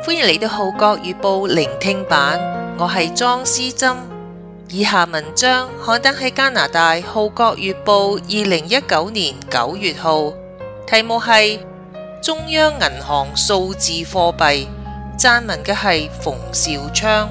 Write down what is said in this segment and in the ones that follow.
歡迎嚟到《號角月報》聆聽版，我係莊思珍。以下文章刊登喺加拿大《號角月報》2019年9月號，題目係中央銀行數字貨幣，撰文嘅係馮兆昌。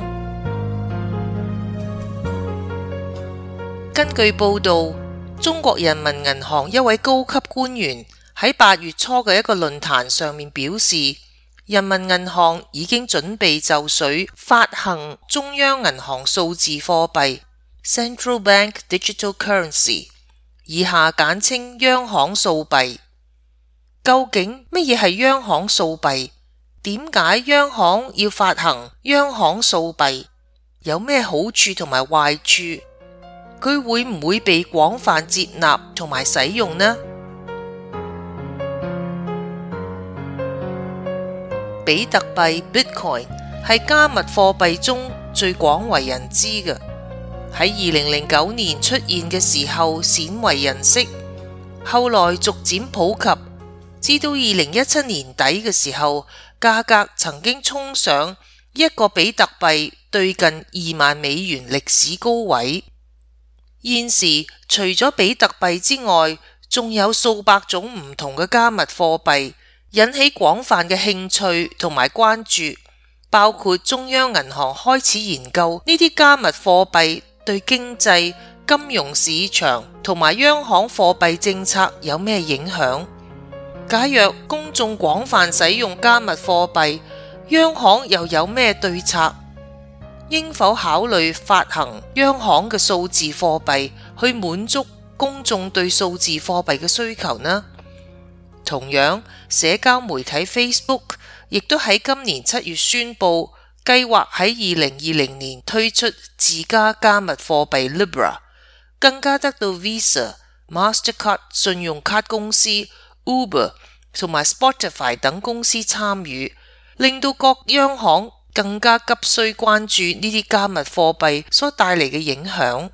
根據報道，中國人民銀行一位高級官員喺8月初嘅一個論壇上面表示，人民銀行已經準備就緒發行中央銀行數字貨幣 Central Bank Digital Currency， 以下簡稱央行數幣。究竟乜嘢係央行數幣？點解央行要發行央行數幣？有咩好處同埋壞處？佢會唔會被廣泛接納同埋使用呢？比特幣 Bitcoin 係加密貨幣中最廣為人知嘅，喺2009年出現嘅時候鮮為人識，後來逐漸普及，至到2017年底嘅時候，價格曾經衝上一個比特幣對近2萬美元歷史高位。現時除咗比特幣之外，仲有數百種唔同嘅加密貨幣，引起廣泛嘅興趣同埋關注，包括中央銀行開始研究呢啲加密貨幣對經濟、金融市場同埋央行貨幣政策有咩影響。假若公眾廣泛使用加密貨幣，央行又有咩對策？應否考慮發行央行嘅數字貨幣去滿足公眾對數字貨幣嘅需求呢？同樣，社交媒體 Facebook 亦都喺今年7月宣布，計劃喺2020年推出自家加密貨幣 Libra， 更加得到 Visa、Mastercard 信用卡公司、Uber 同埋 Spotify 等公司參與，令到各央行更加急需關注呢啲加密貨幣所帶嚟嘅影響。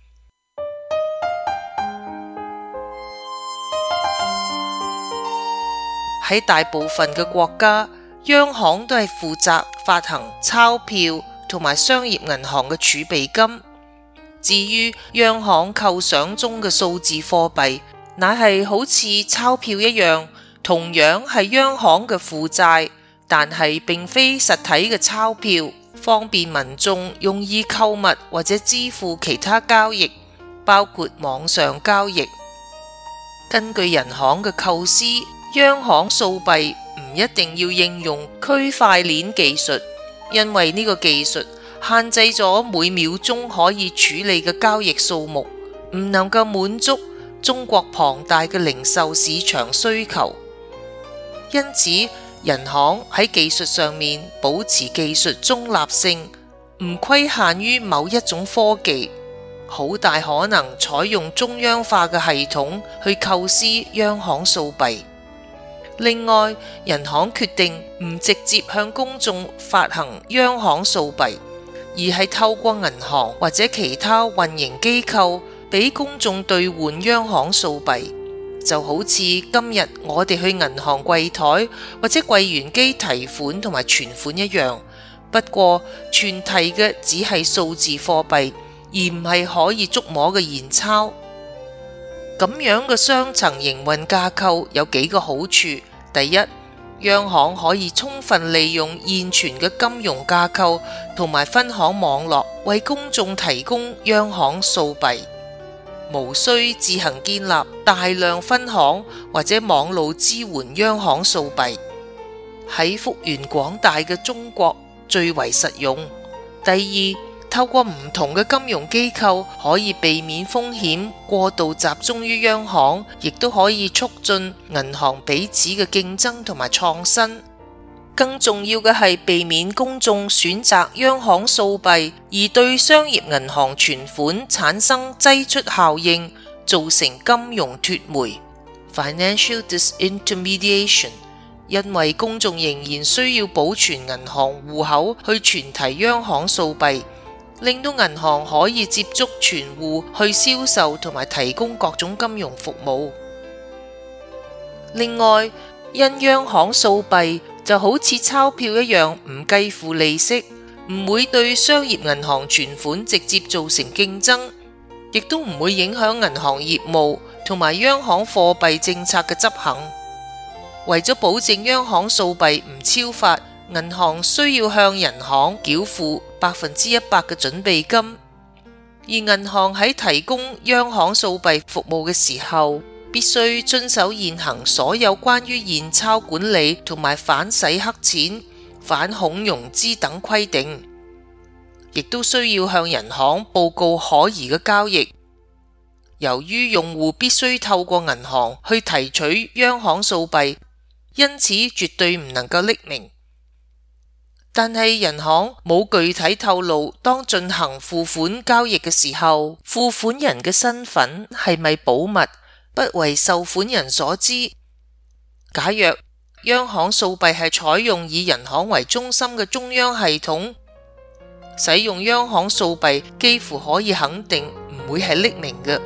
喺大部分嘅國家，央行都係負責發行鈔票同埋商業銀行嘅儲備金。至於央行構想中嘅數字貨幣，乃係好似鈔票一樣，同樣係央行嘅負債，但係並非實體嘅鈔票，方便民眾容易購物或者支付其他交易，包括網上交易。根據人行嘅構思，央行數幣唔一定要應用區塊鏈技術，因為呢個技術限制咗每秒鐘可以處理嘅交易數目，唔能夠滿足中國龐大嘅零售市場需求。因此，人行喺技術上面保持技術中立性，唔規限於某一種科技，好大可能採用中央化嘅系統去構思央行數幣。另外，人行決定唔直接向公眾發行央行數幣，而係透過銀行或者其他運營機構俾公眾兌換央行數幣，就好似今日我哋去銀行櫃台或者櫃員機提款同埋存款一樣。不過，存提嘅只係數字貨幣，而唔係可以觸摸嘅現鈔。咁樣嘅雙層營運架構有幾個好處。第一，央行可以充分利用現存嘅金融架構同埋分行網絡，為公眾提供央行數幣，無需自行建立大量分行或者網路支援央行數幣，喺幅員廣大嘅中國最為實用。第二，透過唔同嘅金融機構，可以避免風險過度集中於央行，亦都可以促進銀行彼此嘅競爭同埋創新。更重要嘅係避免公眾選擇央行數幣，而對商業銀行存款產生擠出效應，造成金融脫媒 （financial disintermediation）。因為公眾仍然需要保存銀行戶口去存提央行數幣，令到銀行可以接觸存戶去銷售同埋提供各種金融服務。另外，因央行數幣就好似鈔票一樣，唔計付利息，唔會對商業銀行存款直接造成競爭，亦都唔會影響銀行業務同埋央行貨幣政策嘅執行。為咗保證央行數幣唔超發，銀行需要向人行繳付100%嘅準備金。而銀行喺提供央行數幣服務嘅時候，必須遵守現行所有關於現鈔管理同埋反洗黑錢、反恐融資等規定，亦都需要向人行報告可疑嘅交易。由於用戶必須透過銀行去提取央行數幣，因此絕對唔能夠匿名。但係人行冇具體透露，當進行付款交易嘅時候，付款人嘅身份係咪保密，不為受款人所知。假若央行數幣係採用以人行為中心嘅中央系統，使用央行數幣幾乎可以肯定唔會係匿名嘅。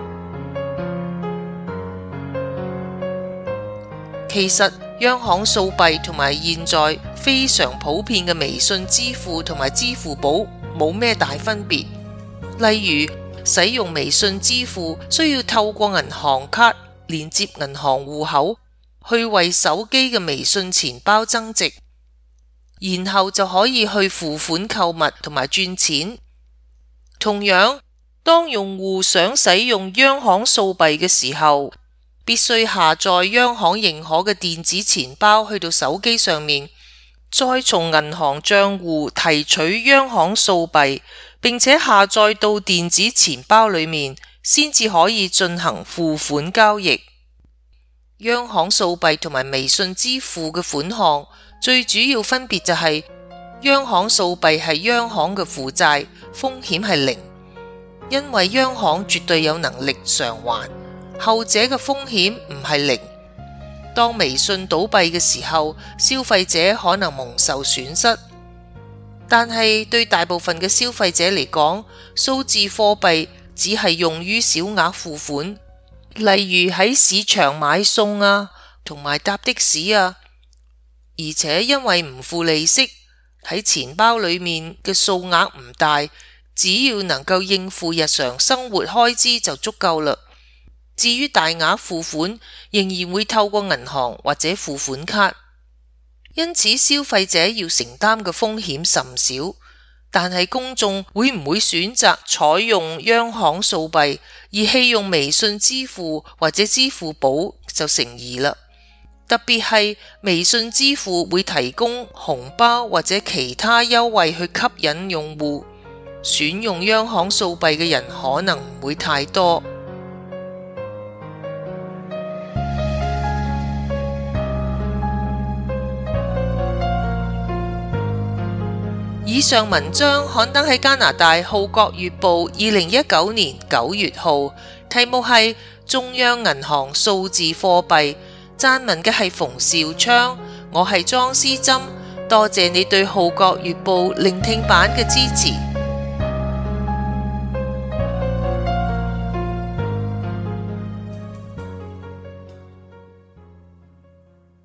其實央行數幣同埋現在非常普遍嘅微信支付同埋支付寶冇咩大分別。例如使用微信支付需要透過銀行卡連接銀行戶口，去為手機嘅微信錢包增值，然後就可以去付款購物同埋轉錢。同樣，當用戶想使用央行數幣嘅時候，必須下載央行認可嘅電子錢包去到手機上面，再從銀行賬戶提取央行數幣，並且下載到電子錢包裏面，先至可以進行付款交易。央行數幣同埋微信支付嘅款項最主要分別就係，央行數幣係央行嘅負債，風險係零，因為央行絕對有能力償還。後者嘅風險唔係零。當微信倒閉嘅時候，消費者可能蒙受損失，但係對大部分嘅消費者嚟講，數字貨幣只係用於小額付款，例如喺市場買餸啊，同埋搭的士啊。而且因為唔付利息，喺錢包裏面嘅數額唔大，只要能夠應付日常生活開支就足夠啦。至於大額付款，仍然會透過銀行或者付款卡，因此消費者要承擔嘅風險甚少。但係公眾會唔會選擇採用央行數幣，而棄用微信支付或者支付寶就成疑啦。特別係微信支付會提供紅包或者其他優惠去吸引用戶，選用央行數幣嘅人可能唔會太多。以上文章刊登喺加拿大《號角月報》2019年9月號，題目係中央銀行數字貨幣。撰文嘅係馮兆昌，我係莊思珍，多謝你對《號角月報》聆聽版嘅支持。